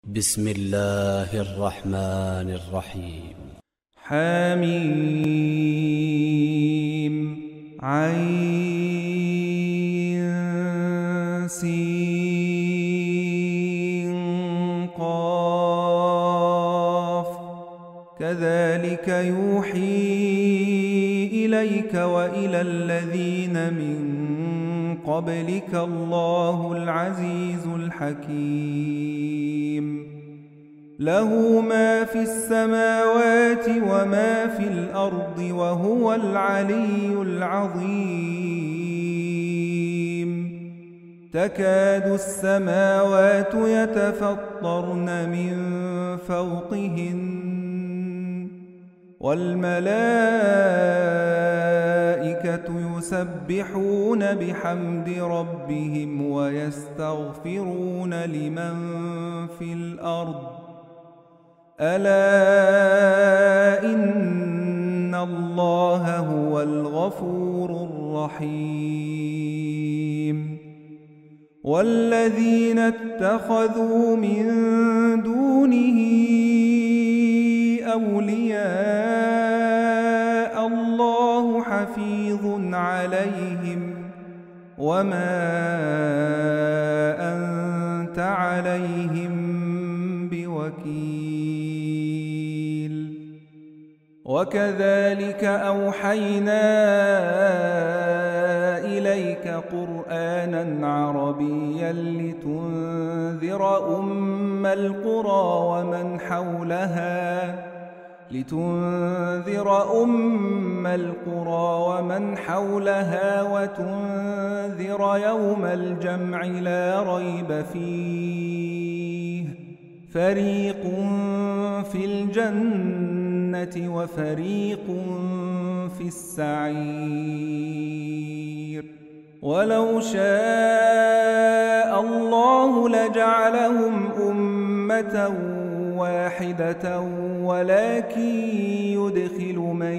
بسم الله الرحمن الرحيم. حميم عين سين قاف كذلك يوحي إليك وإلى الذين من قبلك الله العزيز الحكيم. له ما في السماوات وما في الأرض وهو العلي العظيم. تكاد السماوات يتفطرن من فوقهن والملائكة يسبحون بحمد ربهم ويستغفرون لمن في الأرض ألا إن الله هو الغفور الرحيم. والذين اتخذوا من دونه أولياء الله حفيظ عليهم وما أنت عليهم بوكيل. وكذلك أوحينا إليك قرآنا عربيا لتنذر أم القرى ومن حولها وتنذر يوم الجمع لا ريب فيه فريق في الجنة وفريق في السعير. ولو شاء الله لجعلهم أمة واحدة ولكن يدخل من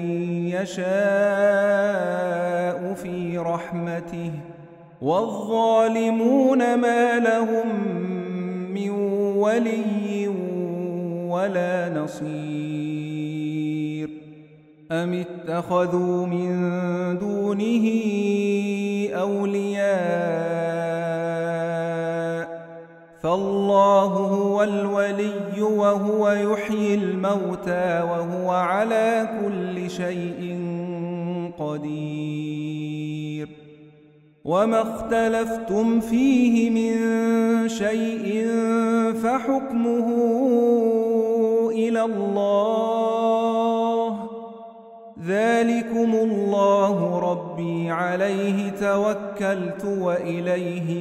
يشاء في رحمته والظالمون ما لهم من ولي ولا نصير. أم اتخذوا من دونه أولياء فالله هو الولي وهو يحيي الموتى وهو على كل شيء قدير. وما اختلفتم فيه من شيء فحكمه إلى الله ذلكم الله ربي عليه توكلت وإليه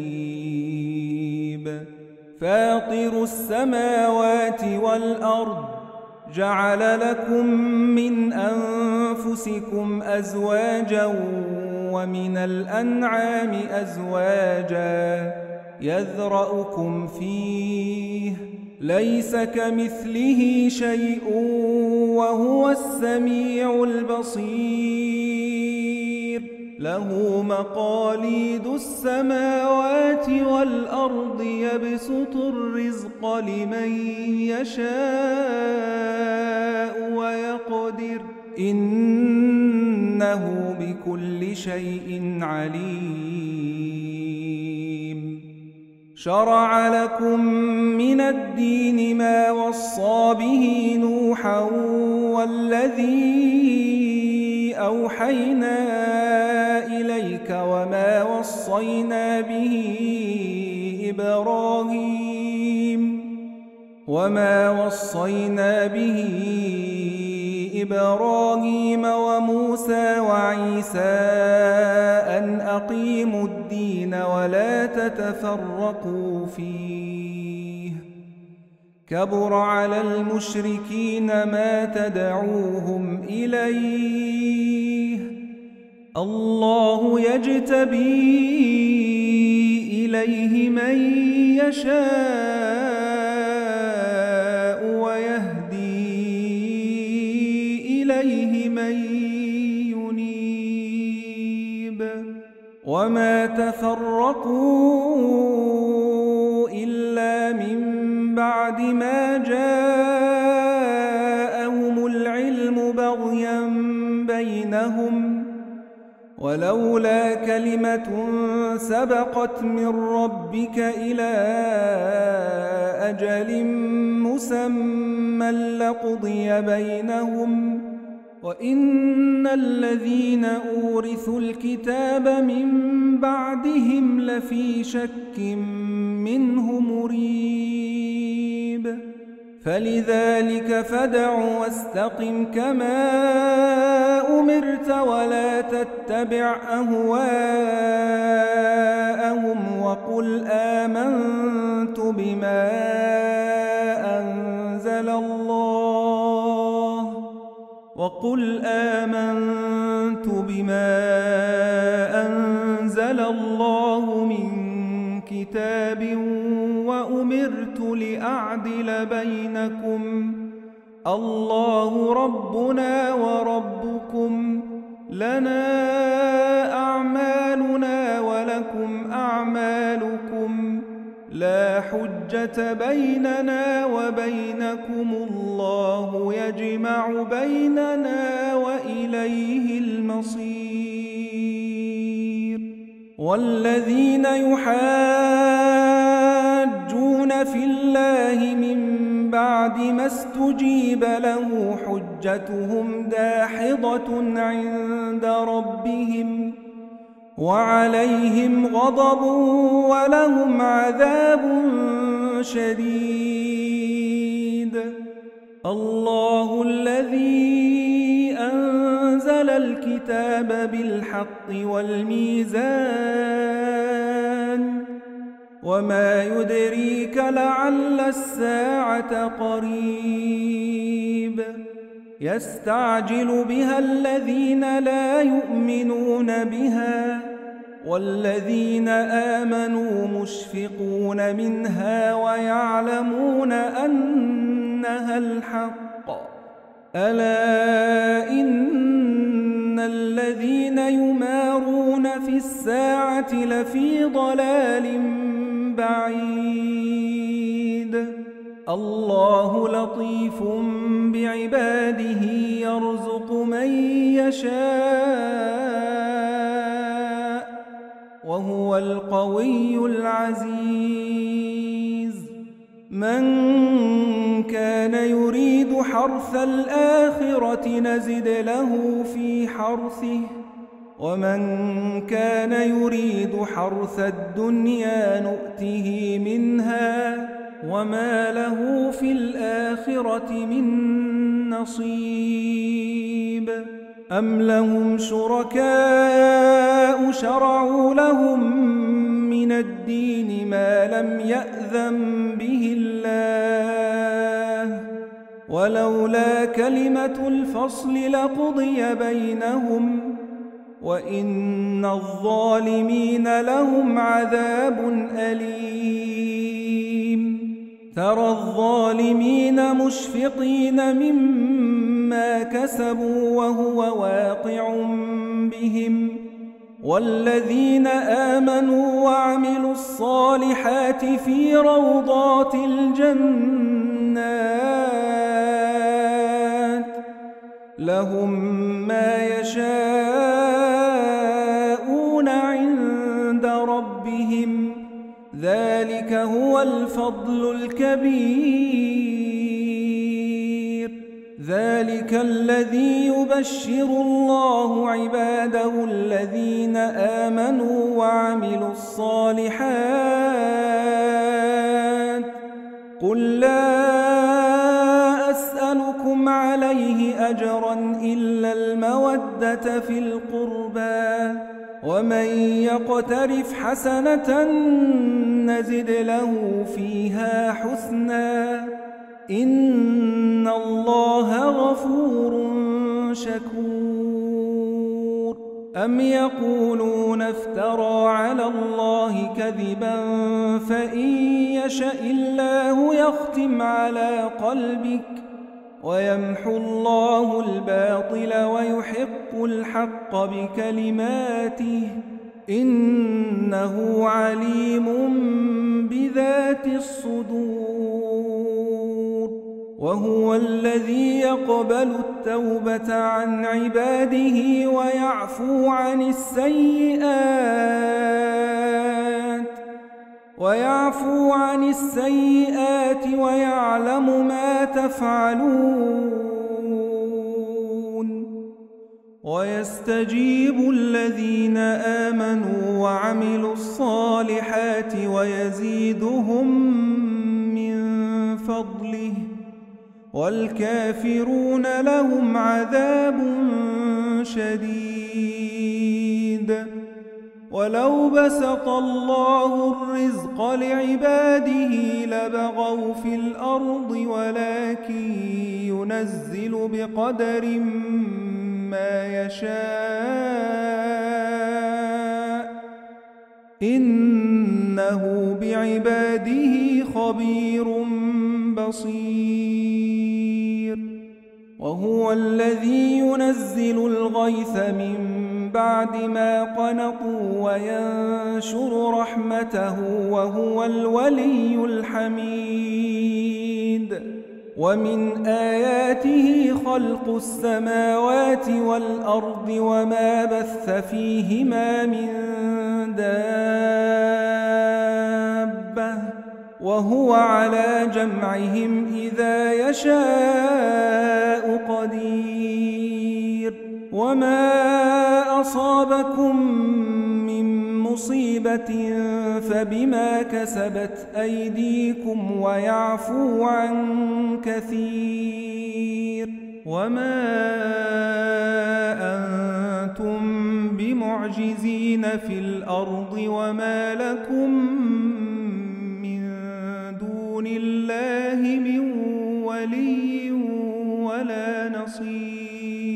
أنيب. فاطر السماوات والأرض جعل لكم من أنفسكم أزواجا ومن الأنعام أزواجا يذرأكم فيه ليس كمثله شيء وهو السميع البصير. له مقاليد السماوات والأرض يبسط الرزق لمن يشاء ويقدر إنه بكل شيء عليم. شرع لكم من الدين ما وصى به نوحا والذي أوحينا إليك وما وصينا به إبراهيم وموسى وعيسى أن أقيموا الدين ولا تتفرقوا فيه كبر على المشركين ما تدعوهم إليه. الله يجتبي إليه من يشاء ويهدي إليه من ينيب. وما تفرقوا إلا من بعد ما جاءهم العلم بغيا بينهم ولولا كلمة سبقت من ربك إلى أجل مسمى لقضي بينهم وإن الذين أورثوا الكتاب من بعدهم لفي شك منه مريب فلذلك فادع واستقم كما أمرت ولا تتبع أهواءهم وقل آمنت بما أنزل الله من كتاب وأمرت لأعدل بينكم الله ربنا وربكم لنا أعمالنا ولكم أعمالكم لا حجة بيننا وبينكم الله يجمع بيننا وإليه المصير والذين يحاجون في الله من بعد ما استجيب له حجتهم داحضة عند ربهم وعليهم غضب ولهم عذاب شديد الله الذي أنزل الكتاب بالحق والميزان وما يدريك لعل الساعة قريب يستعجل بها الذين لا يؤمنون بها والذين آمنوا مشفقون منها ويعلمون أنها الحق ألا إن الذين يمارون في الساعة لفي ضلال بعيد الله لطيف بعباده يرزق من يشاء وهو القوي العزيز من كان يريد حرث الآخرة نزد له في حرثه ومن كان يريد حرث الدنيا نؤته منها وما له في الآخرة من نصيب أم لهم شركاء شرعوا لهم من الدين ما لم يأذن به الله ولولا كلمة الفصل لقضي بينهم وإن الظالمين لهم عذاب أليم ترى الظالمين مشفقين مما كسبوا وهو واقع بهم والذين آمنوا وعملوا الصالحات في روضات الجنات لهم ما يشاءون عند ربهم ذلك هو الفضل الكبير ذلك الذي يبشر الله عباده الذين آمنوا وعملوا الصالحات قل لا أسألكم عليه أجرا إلا المودة في القربى ومن يقترف حسنة نزد له فيها حسنا إن الله غفور شكور أم يقولون افترى على الله كذبا فإن يشأ الله يختم على قلبك ويمحو الله الباطل ويحق الحق بكلماته إنه عليم بذات الصدور وهو الذي يقبل التوبة عن عباده ويعفو عن السيئات ويعلم ما تفعلون ويستجيب الذين آمنوا وعملوا الصالحات ويزيدهم من فضله والكافرون لهم عذاب شديد ولو بسط الله الرزق لعباده لبغوا في الأرض ولكن ينزل بقدر ما يشاء إنه بعباده خبير بصير وهو الذي ينزل الغيث من بعد ما قنطوا وينشر رحمته وهو الولي الحميد ومن آياته خلق السماوات والأرض وما بث فيهما من دابة وهو على جمعهم إذا يشاء قدير وما أصابكم من مصيبة فبما كسبت أيديكم ويعفو عن كثير وما أنتم بمعجزين في الأرض وما لكم من دون الله من ولي ولا نصير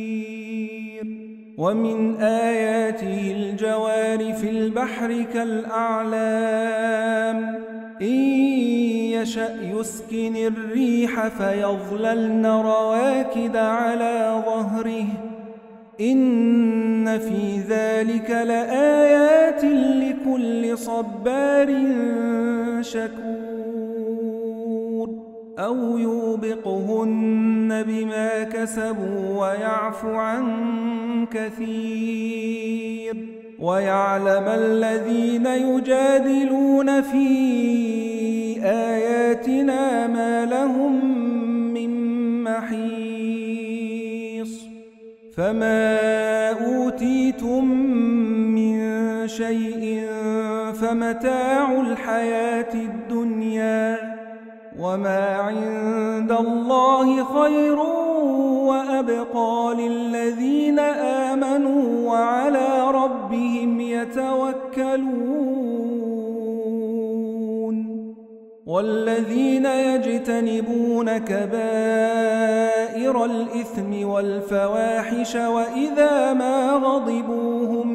ومن آياته الجوار في البحر كالأعلام إن يشأ يسكن الريح فيظللن رواكد على ظهره إن في ذلك لآيات لكل صبار شكور أو يوبقهن بما كسبوا ويعفو عن كثير ويعلم الذين يجادلون في آياتنا ما لهم من محيص فما أوتيتم من شيء فمتاع الحياة الدنيا وما عند الله خير وأبقى للذين آمنوا وعلى ربهم يتوكلون والذين يجتنبون كبائر الإثم والفواحش وإذا ما غضبوا هم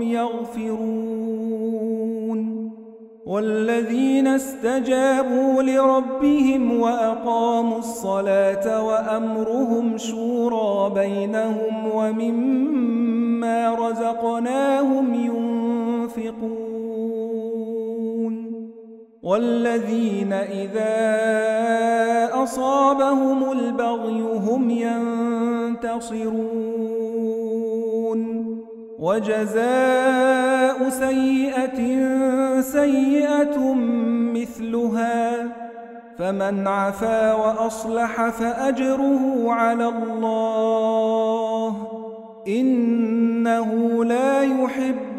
يغفرون والذين استجابوا لربهم وأقاموا الصلاة وأمرهم شورى بينهم ومما رزقناهم ينفقون والذين إذا أصابهم البغي هم ينتصرون وجزاء سيئة سيئة مثلها فمن عفا وأصلح فأجره على الله إنه لا يحب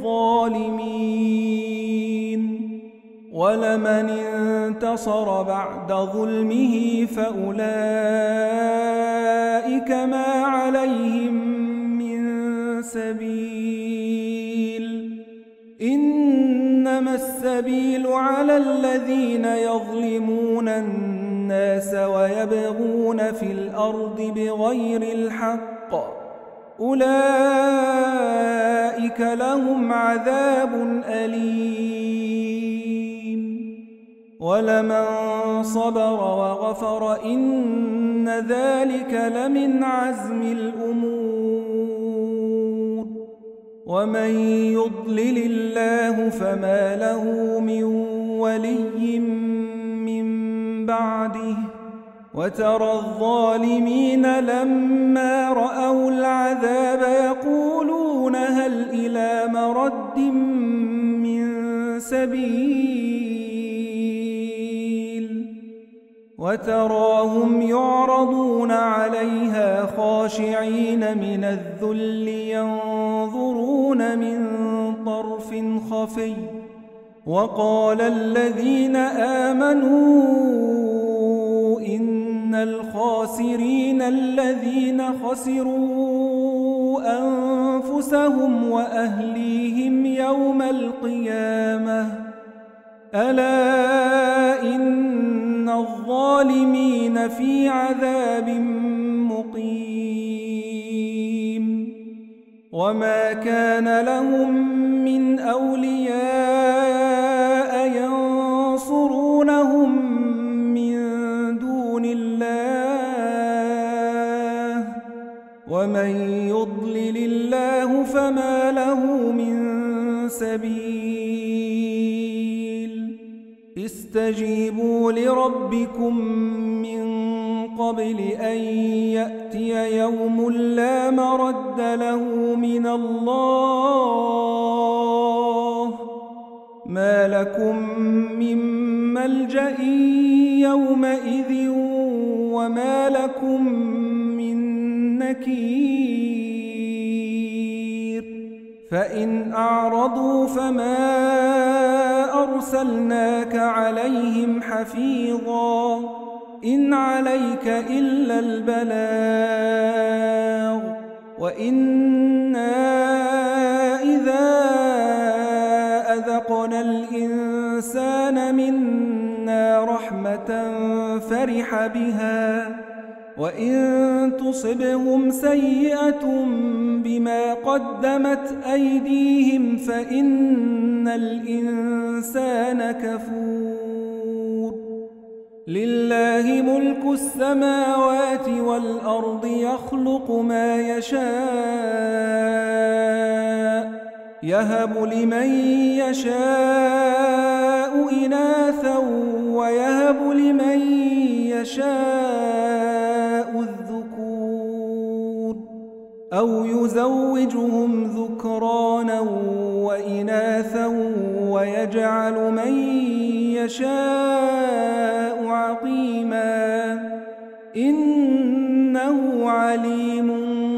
الظالمين ولمن انتصر بعد ظلمه فأولئك ما عليهم من سبيل إنما السبيل على الذين يظلمون الناس ويبغون في الأرض بغير الحق أولئك لهم عذاب أليم ولمن صبر وغفر إن ذلك لمن عزم الأمور ومن يضلل الله فما له من ولي من بعده وترى الظالمين لما رأوا العذاب يقولون هل إلى مرد من سبيل وتراهم يعرضون عليها خاشعين من الذل ينظرون من طرف خفي وقال الذين آمنوا إن الخاسرين الذين خسروا أنفسهم وأهليهم يوم القيامة ألا إن الظالمين في عذاب مقيم وما كان لهم من أولياء ينصرونهم من دون الله ومن يضلل الله فما له من سبيل استجيبوا لربكم من قبل أن يأتي يوم لا مرد له من الله ما لكم من ملجأ يومئذ وما لكم من نكير فإن أعرضوا فما أرسلناك عليهم حفيظا إن عليك إلا البلاغ وإنا إذا أذقنا الإنسان منا رحمة فرح بها وإن تصبهم سيئة بما قدمت أيديهم فإن الإنسان كفور لله ملك السماوات والأرض يخلق ما يشاء يهب لمن يشاء إناثا ويهب لمن يشاء الذكور أو يزوجهم ذكرانا وإناثا ويجعل من يشاء عقيما إنه عليم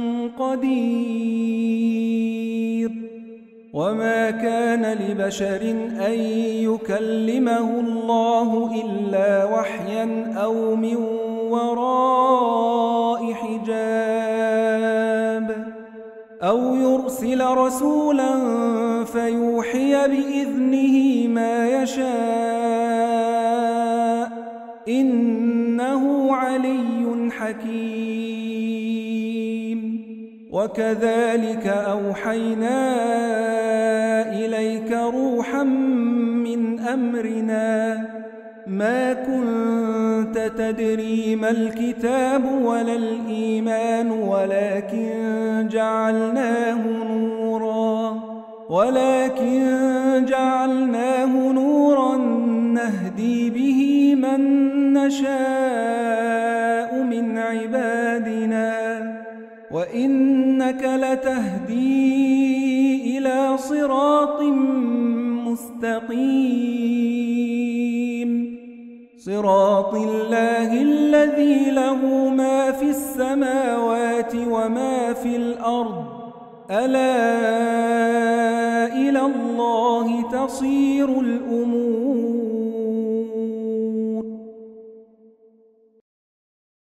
قدير وما كان لبشر أن يكلمه الله إلا وحيا أو من وراء حجاب أو يرسل رسولا فيوحي بإذنه ما يشاء إنه علي حكيم وكذلك أوحينا إليك روحا من أمرنا ما كنت تدري ما الكتاب ولا الإيمان ولكن جعلناه نورا نهدي به من نشاء من عبادنا وإنك لتهدي إلى صراط مستقيم صراط الله الذي له ما في السماوات وما في الأرض ألا إلى الله تصير الأمور